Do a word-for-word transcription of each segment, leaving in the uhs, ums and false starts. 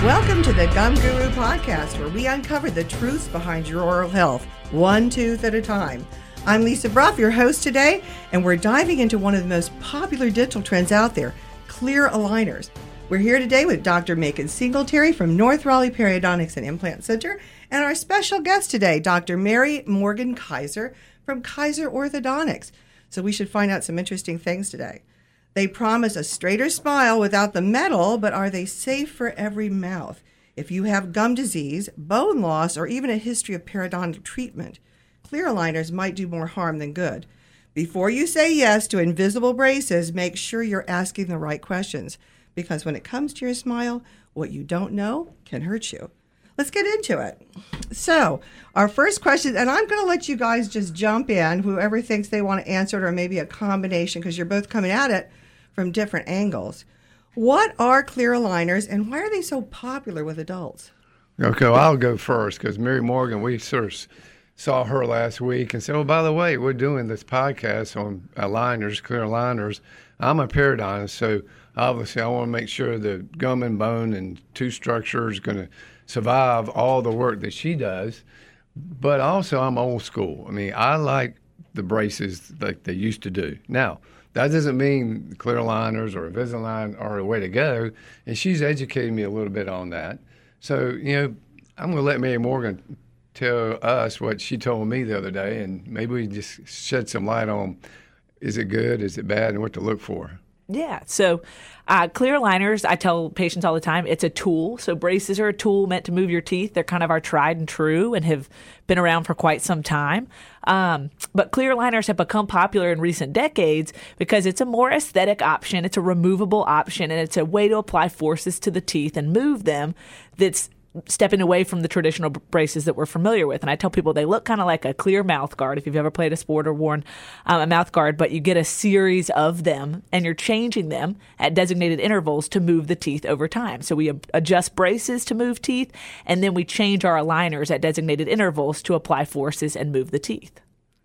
Welcome to the Gum Guru Podcast, where we uncover the truths behind your oral health, one tooth at a time. I'm Lisa Brough, your host today, and we're diving into one of the most popular dental trends out there, clear aligners. We're here today with Doctor Macon Singletary from North Raleigh Periodontics and Implant Center, and our special guest today, Doctor Mary Morgan Kaiser from Kaiser Orthodontics. So we should find out some interesting things today. They promise a straighter smile without the metal, but are they safe for every mouth? If you have gum disease, bone loss, or even a history of periodontal treatment, clear aligners might do more harm than good. Before you say yes to invisible braces, make sure you're asking the right questions, because when it comes to your smile, what you don't know can hurt you. Let's get into it. So, our first question, and I'm going to let you guys just jump in, whoever thinks they want to answer it, or maybe a combination, because you're both coming at it from different angles. What are clear aligners, and why are they so popular with adults? Okay, well, I'll go first, because Mary Morgan, we sort of saw her last week and said, oh, by the way, we're doing this podcast on aligners, clear aligners. I'm a periodontist, so obviously I want to make sure the gum and bone and tooth structure is going to survive all the work that she does. But also I'm old school. I mean, I like the braces like they used to do. Now, that doesn't mean clear aligners or Invisalign are the way to go, and she's educated me a little bit on that. So, you know, I'm going to let Mary Morgan tell us what she told me the other day, and maybe we can just shed some light on, is it good, is it bad, and what to look for. Yeah. So uh, clear aligners, I tell patients all the time, it's a tool. So braces are a tool meant to move your teeth. They're kind of our tried and true and have been around for quite some time. Um, but clear aligners have become popular in recent decades because it's a more aesthetic option. It's a removable option, and it's a way to apply forces to the teeth and move them that's stepping away from the traditional braces that we're familiar with. And I tell people they look kind of like a clear mouth guard if you've ever played a sport or worn um, a mouth guard, but you get a series of them and you're changing them at designated intervals to move the teeth over time. So we adjust braces to move teeth, and then we change our aligners at designated intervals to apply forces and move the teeth.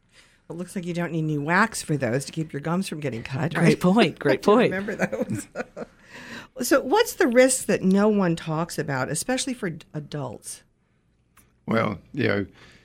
It looks like you don't need any wax for those to keep your gums from getting cut. Right? Great point. Great point. Remember those. So what's the risk that no one talks about, especially for adults? Well, you know,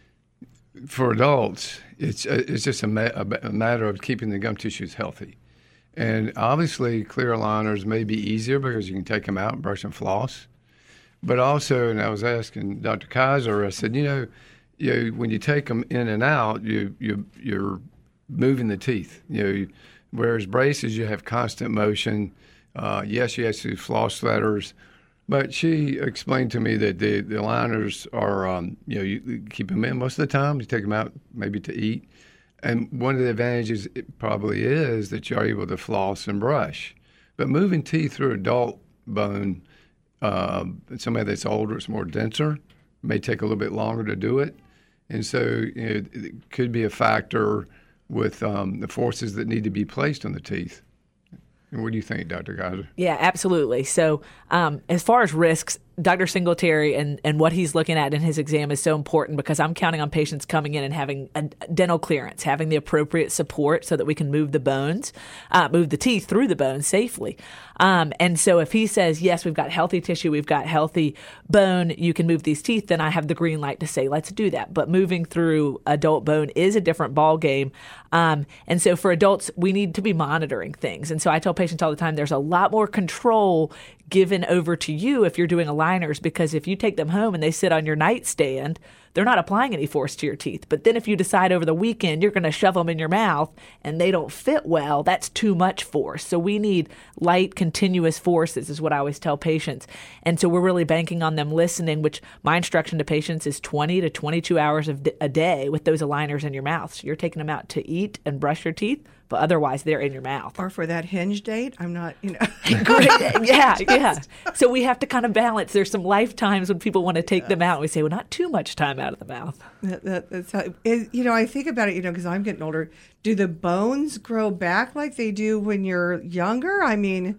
for adults, it's it's just a, ma- a matter of keeping the gum tissues healthy. And obviously, clear aligners may be easier because you can take them out and brush and floss. But also, and I was asking Doctor Kaiser, I said, you know, you know, when you take them in and out, you, you, you're moving the teeth. You know, whereas braces, you have constant motion. Uh, yes, you have to floss letters, but she explained to me that the, the aligners are, um, you know, you keep them in most of the time. You take them out maybe to eat. And one of the advantages it probably is that you're able to floss and brush. But moving teeth through adult bone, uh, somebody that's older, it's more denser, may take a little bit longer to do it. And so you know, it could be a factor with um, the forces that need to be placed on the teeth. What do you think, Doctor Kaiser? Yeah, absolutely. So um, as far as risks, Doctor Singletary and, and what he's looking at in his exam is so important because I'm counting on patients coming in and having a dental clearance, having the appropriate support so that we can move the bones, uh, move the teeth through the bones safely. Um, and so if he says, yes, we've got healthy tissue, we've got healthy bone, you can move these teeth, then I have the green light to say, let's do that. But moving through adult bone is a different ball game. Um, and so for adults, we need to be monitoring things. And so I tell patients all the time, there's a lot more control given over to you if you're doing aligners, because if you take them home and they sit on your nightstand, they're not applying any force to your teeth. But then if you decide over the weekend you're going to shove them in your mouth and they don't fit well, that's too much force. So we need light, continuous forces is what I always tell patients. And so we're really banking on them listening, which my instruction to patients is twenty to twenty-two hours of a day with those aligners in your mouth. So you're taking them out to eat and brush your teeth, but otherwise they're in your mouth. Or for that hinge date, I'm not, you know. Great. Yeah, yeah. So we have to kind of balance. There's some lifetimes when people want to take them out. We say, well, not too much time out of the mouth. That, that, that's how, it, you know, I think about it, you know, because I'm getting older. Do the bones grow back like they do when you're younger? I mean,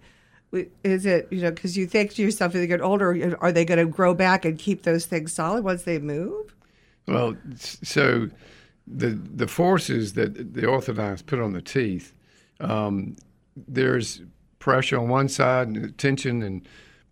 is it, you know, because you think to yourself, as they get older, are they going to grow back and keep those things solid once they move? Well, so the the forces that the orthodontists put on the teeth, um, there's pressure on one side, and tension and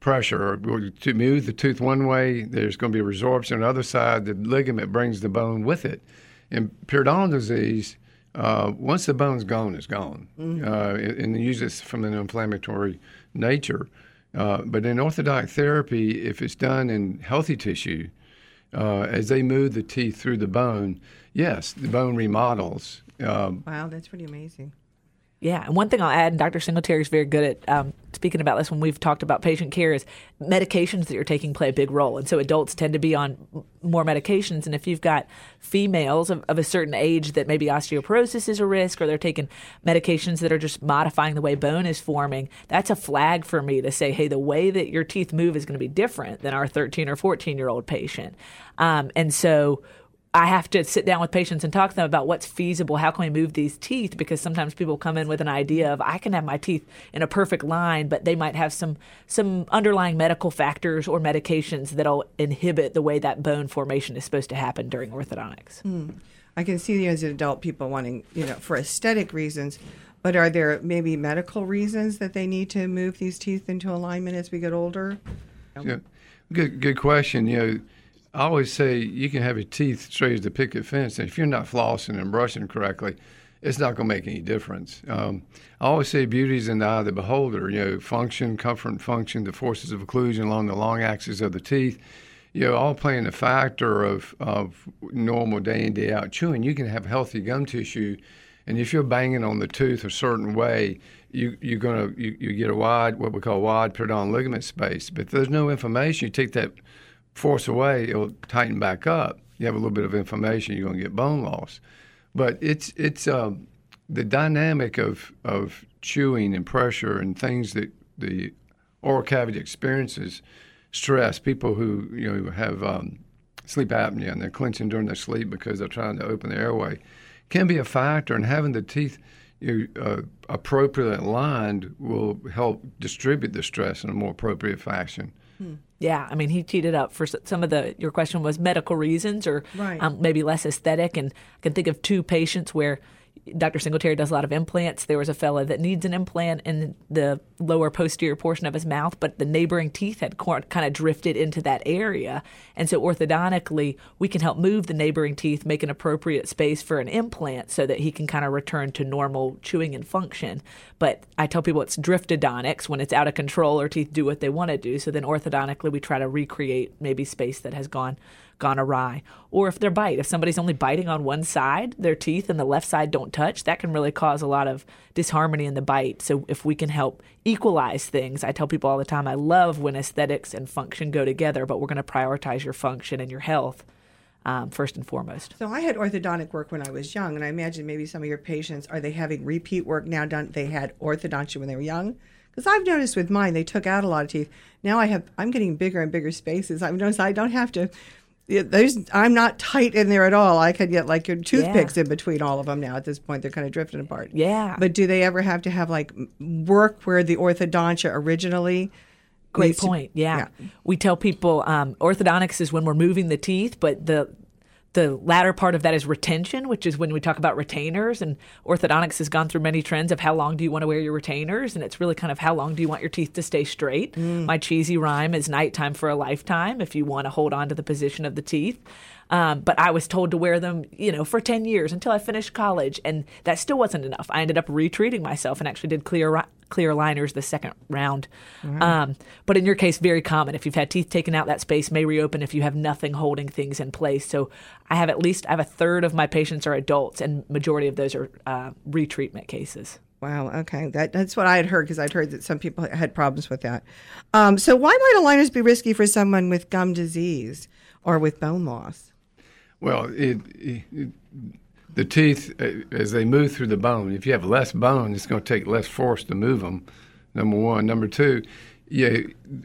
pressure. To move the tooth one way, there's going to be resorption. On the other side, the ligament brings the bone with it. In periodontal disease, uh, once the bone's gone, it's gone. Mm-hmm. Uh, and usually it's from an inflammatory nature. Uh, but in orthodontic therapy, if it's done in healthy tissue, uh, as they move the teeth through the bone, yes, the bone remodels. Um, wow, that's pretty amazing. Yeah, and one thing I'll add, and Doctor Singletary is very good at um, speaking about this when we've talked about patient care, is medications that you're taking play a big role. And so adults tend to be on more medications. And if you've got females of, of a certain age that maybe osteoporosis is a risk, or they're taking medications that are just modifying the way bone is forming, that's a flag for me to say, hey, the way that your teeth move is going to be different than our thirteen or fourteen-year-old patient. Um, and so I have to sit down with patients and talk to them about what's feasible. How can we move these teeth? Because sometimes people come in with an idea of, I can have my teeth in a perfect line, but they might have some some underlying medical factors or medications that'll inhibit the way that bone formation is supposed to happen during orthodontics. Mm. I can see as an adult people wanting, you know, for aesthetic reasons, but are there maybe medical reasons that they need to move these teeth into alignment as we get older? Yeah. Good, good question. You know, I always say you can have your teeth straight as a picket fence, and if you're not flossing and brushing correctly, it's not going to make any difference. Um, I always say beauty is in the eye of the beholder. You know, function, comfort, and function, the forces of occlusion along the long axis of the teeth, you know, all playing a factor of, of normal day in, day out chewing. You can have healthy gum tissue, and if you're banging on the tooth a certain way, you, you're going to you, you get a wide, what we call wide periodontal ligament space. But if there's no inflammation, you take that force away, it'll tighten back up. You have a little bit of inflammation, you're going to get bone loss. But it's it's um, the dynamic of of chewing and pressure and things that the oral cavity experiences, stress. People who you know have um, sleep apnea and they're clenching during their sleep because they're trying to open the airway, can be a factor. And having the teeth you know, uh, appropriately aligned will help distribute the stress in a more appropriate fashion. Hmm. Yeah, I mean, he teed it up for some of the, your question was medical reasons or right. um, maybe less aesthetic. And I can think of two patients where Doctor Singletary does a lot of implants. There was a fellow that needs an implant in the lower posterior portion of his mouth, but the neighboring teeth had kind of drifted into that area. And so orthodontically, we can help move the neighboring teeth, make an appropriate space for an implant so that he can kind of return to normal chewing and function. But I tell people it's driftodontics when it's out of control or teeth do what they want to do. So then orthodontically, we try to recreate maybe space that has gone gone awry. Or if they're bite, if somebody's only biting on one side, their teeth and the left side don't touch, that can really cause a lot of disharmony in the bite. So if we can help equalize things, I tell people all the time, I love when aesthetics and function go together, but we're going to prioritize your function and your health um, first and foremost. So I had orthodontic work when I was young, and I imagine maybe some of your patients, are they having repeat work now done? They had orthodontia when they were young? Because I've noticed with mine, they took out a lot of teeth. Now I have, I'm getting bigger and bigger spaces. I've noticed I don't have to... Yeah, there's, I'm not tight in there at all. I could get like your toothpicks yeah. in between all of them now. At this point, they're kind of drifting apart. Yeah. But do they ever have to have like work where the orthodontia originally? Great point. To, yeah. yeah. We tell people um, orthodontics is when we're moving the teeth, but the the latter part of that is retention, which is when we talk about retainers. And orthodontics has gone through many trends of how long do you want to wear your retainers? And it's really kind of how long do you want your teeth to stay straight? Mm. My cheesy rhyme is nighttime for a lifetime if you want to hold on to the position of the teeth. Um, but I was told to wear them, you know, for ten years until I finished college. And that still wasn't enough. I ended up retreating myself and actually did clear clear aligners the second round. Mm-hmm. Um, but in your case, very common. If you've had teeth taken out, that space may reopen if you have nothing holding things in place. So I have at least, I have a third of my patients are adults, and majority of those are uh, retreatment cases. Wow. Okay. That, that's what I had heard, because I'd heard that some people had problems with that. Um, so why might aligners be risky for someone with gum disease or with bone loss? Well, it, it, the teeth, as they move through the bone, if you have less bone, it's going to take less force to move them, number one. Number two, yeah,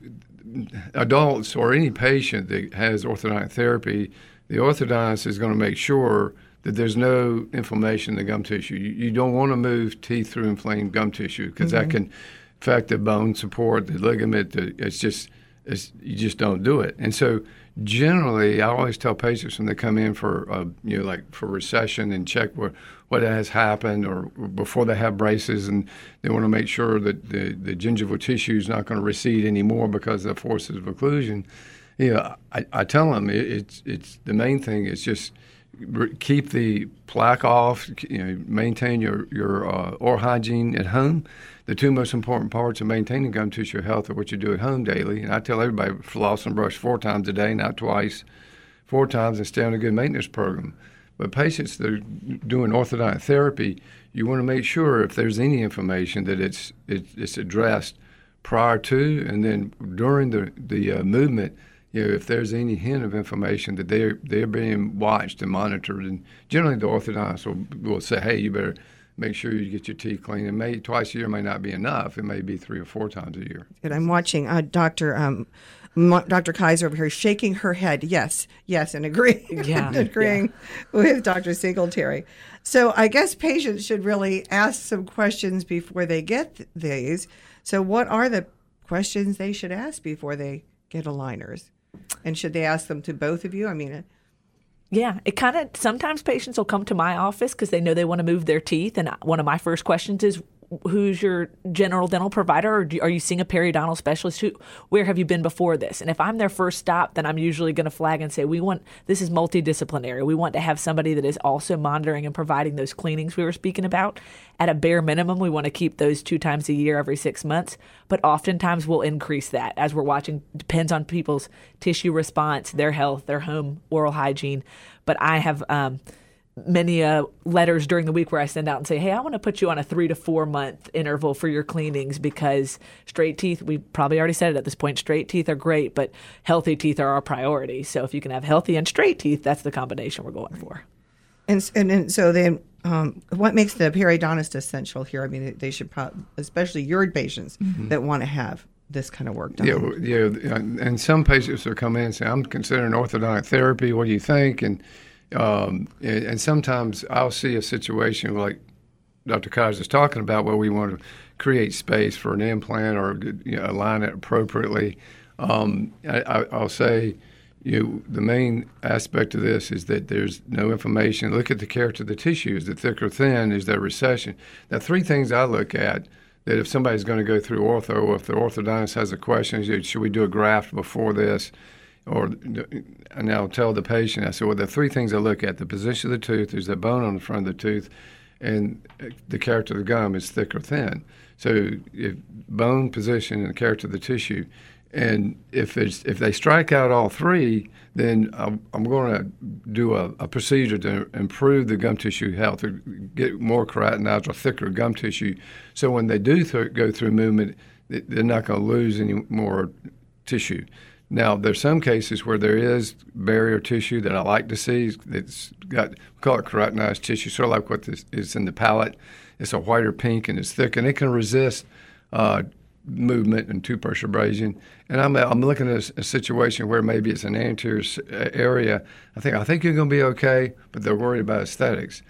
adults or any patient that has orthodontic therapy, the orthodontist is going to make sure that there's no inflammation in the gum tissue. You, you don't want to move teeth through inflamed gum tissue, because mm-hmm. that can affect the bone support, the ligament. The, it's just, it's, you just don't do it. And so generally, I always tell patients when they come in for, uh, you know, like for recession and check what, what has happened or before they have braces, and they want to make sure that the, the gingival tissue is not going to recede anymore because of the forces of occlusion. You know, I, I tell them it, it's it's the main thing is just keep the plaque off, you know, maintain your, your uh, oral hygiene at home. The two most important parts of maintaining gum tissue health are what you do at home daily. And I tell everybody, floss and brush four times a day, not twice, four times, and stay on a good maintenance program. But patients that are doing orthodontic therapy, you want to make sure if there's any inflammation that it's it's, it's addressed prior to and then during the, the uh, movement. You know, if there's any hint of inflammation, that they're they're being watched and monitored, and generally the orthodontist will, will say, "Hey, you better make sure you get your teeth clean." And may twice a year may not be enough; it may be three or four times a year. And I'm watching uh, Doctor Um, Doctor Kaiser over here shaking her head, yes, yes, and agreeing, yeah, agreeing yeah. with Doctor Singletary. So I guess patients should really ask some questions before they get th- these. So what are the questions they should ask before they get aligners? And should they ask them to both of you? I mean, yeah, it kind of, sometimes patients will come to my office because they know they want to move their teeth. And one of my first questions is, who's your general dental provider, or do, are you seeing a periodontal specialist? Who, where have you been before this? And if I'm their first stop, then I'm usually going to flag and say, we want, this is multidisciplinary. We want to have somebody that is also monitoring and providing those cleanings we were speaking about. At a bare minimum, we want to keep those two times a year, every six months. But oftentimes we'll increase that as we're watching. Depends on people's tissue response, their health, their home oral hygiene. But I have um, many uh, letters during the week where I send out and say, hey, I want to put you on a three to four month interval for your cleanings, because straight teeth, we probably already said it at this point, straight teeth are great, but healthy teeth are our priority. So if you can have healthy and straight teeth, that's the combination we're going for. And and, and so then um, what makes the periodontist essential here? I mean, they should probably, especially your patients mm-hmm. that want to have this kind of work done. Yeah, yeah, and some patients will come in and say, I'm considering orthodontic therapy. What do you think? And Um, and, and sometimes I'll see a situation like Doctor Kaiser is talking about where we want to create space for an implant or you know, align it appropriately. Um, I, I'll say, you know, the main aspect of this is that there's no inflammation. Look at the character of the tissue. Is it thick or thin? Is there recession? Now, three things I look at that if somebody's going to go through ortho, or if the orthodontist has a question, should we do a graft before this? Or, and I'll tell the patient, I said, well, the three things I look at: the position of the tooth, there's that bone on the front of the tooth, and the character of the gum is thick or thin. So if bone, position, and the character of the tissue. And if it's, if they strike out all three, then I'm, I'm going to do a, a procedure to improve the gum tissue health, or get more keratinized or thicker gum tissue. So when they do th- go through movement, they're not going to lose any more tissue. Now, there's some cases where there is barrier tissue that I like to see. It's got, we call it keratinized tissue, sort of like what this is in the palate. It's a whiter pink and it's thick, and it can resist uh, movement and tooth brush abrasion. And I'm I'm looking at a, a situation where maybe it's an anterior area. I think I think you're going to be okay, but they're worried about aesthetics.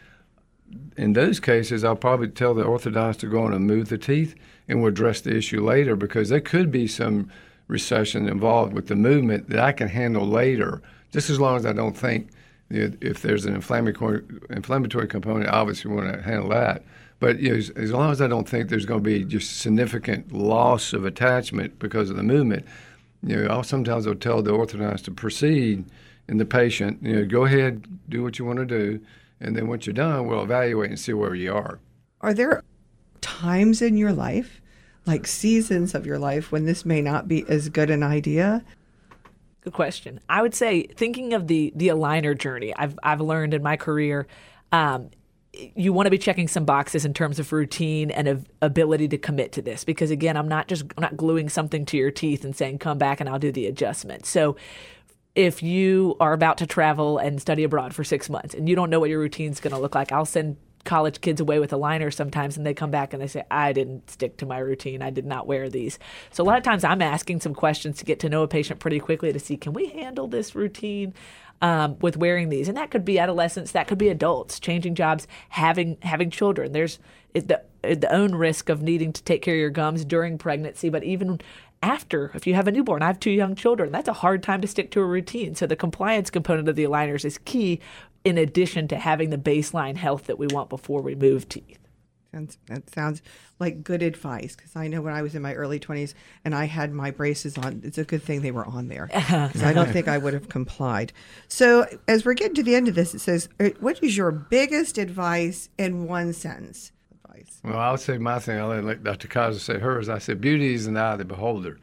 In those cases, I'll probably tell the orthodontist to go on and move the teeth, and we'll address the issue later, because there could be some recession involved with the movement that I can handle later, just as long as I don't think if there's an inflammatory inflammatory component, obviously we want to handle that. But you know, as, as long as I don't think there's going to be just significant loss of attachment because of the movement, you know, I'll sometimes I'll tell the orthodontist to proceed, and the patient, you know, go ahead, do what you want to do, and then once you're done, we'll evaluate and see where you are. Are there times in your life, like seasons of your life, when this may not be as good an idea? Good question. I would say, thinking of the the aligner journey, I've I've learned in my career, um, you want to be checking some boxes in terms of routine and of ability to commit to this. Because again, I'm not just I'm not gluing something to your teeth and saying, come back and I'll do the adjustment. So if you are about to travel and study abroad for six months and you don't know what your routine's going to look like, I'll send college kids away with aligners sometimes, and they come back and they say, I didn't stick to my routine. I did not wear these. So a lot of times I'm asking some questions to get to know a patient pretty quickly to see, can we handle this routine um, with wearing these? And that could be adolescents, that could be adults, changing jobs, having having children. There's the the own risk of needing to take care of your gums during pregnancy, but even after, if you have a newborn. I have two young children. That's a hard time to stick to a routine. So the compliance component of the aligners is key, in addition to having the baseline health that we want before we move teeth. Sounds, that sounds like good advice, because I know when I was in my early twenties and I had my braces on, it's a good thing they were on there, because I don't think I would have complied. So as we're getting to the end of this, it says, what is your biggest advice in one sentence? Advice. Well, I'll say my thing. I'll let Doctor Kaiser say hers. I said, beauty is in the eye of the beholder.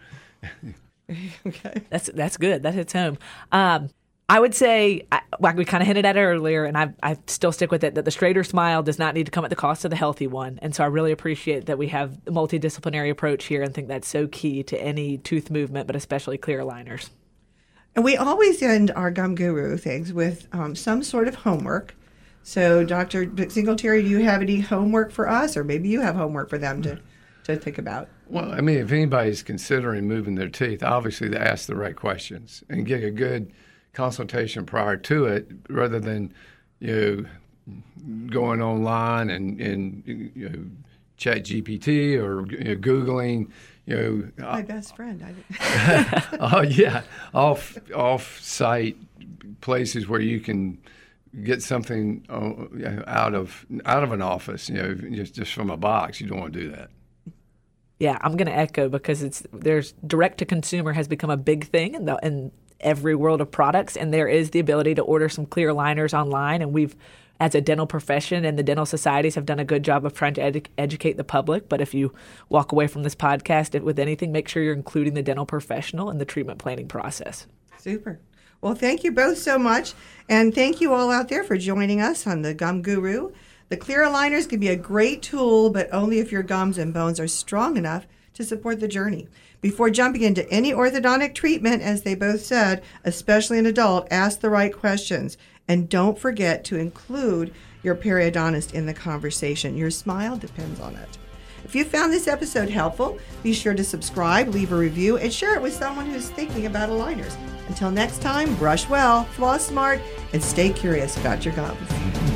Okay. That's that's good. That hits home. Um, I would say, like we kind of hinted at earlier, and I, I still stick with it, that the straighter smile does not need to come at the cost of the healthy one. And so I really appreciate that we have a multidisciplinary approach here, and think that's so key to any tooth movement, but especially clear aligners. And we always end our Gum Guru things with um, some sort of homework. So Doctor Singletary, do you have any homework for us, or maybe you have homework for them to, to think about? Well, I mean, if anybody's considering moving their teeth, obviously they ask the right questions and get a good consultation prior to it, rather than, you know, going online and, and you know, Chat G P T or you know, Googling, you know. My best friend. I Oh, yeah. Off, off-site places where you can get something uh, out of out of an office, you know, just, just from a box. You don't want to do that. Yeah, I'm going to echo, because it's there's direct to consumer has become a big thing in the in every world of products, and there is the ability to order some clear aligners online, and we've, as a dental profession and the dental societies, have done a good job of trying to edu- educate the public. But if you walk away from this podcast with anything, make sure you're including the dental professional in the treatment planning process. Super. Well, thank you both so much, and thank you all out there for joining us on the Gum Guru. The clear aligners can be a great tool, but only if your gums and bones are strong enough to support the journey. Before jumping into any orthodontic treatment, as they both said, especially an adult, ask the right questions. And don't forget to include your periodontist in the conversation. Your smile depends on it. If you found this episode helpful, be sure to subscribe, leave a review, and share it with someone who's thinking about aligners. Until next time, brush well, floss smart, and stay curious about your gums.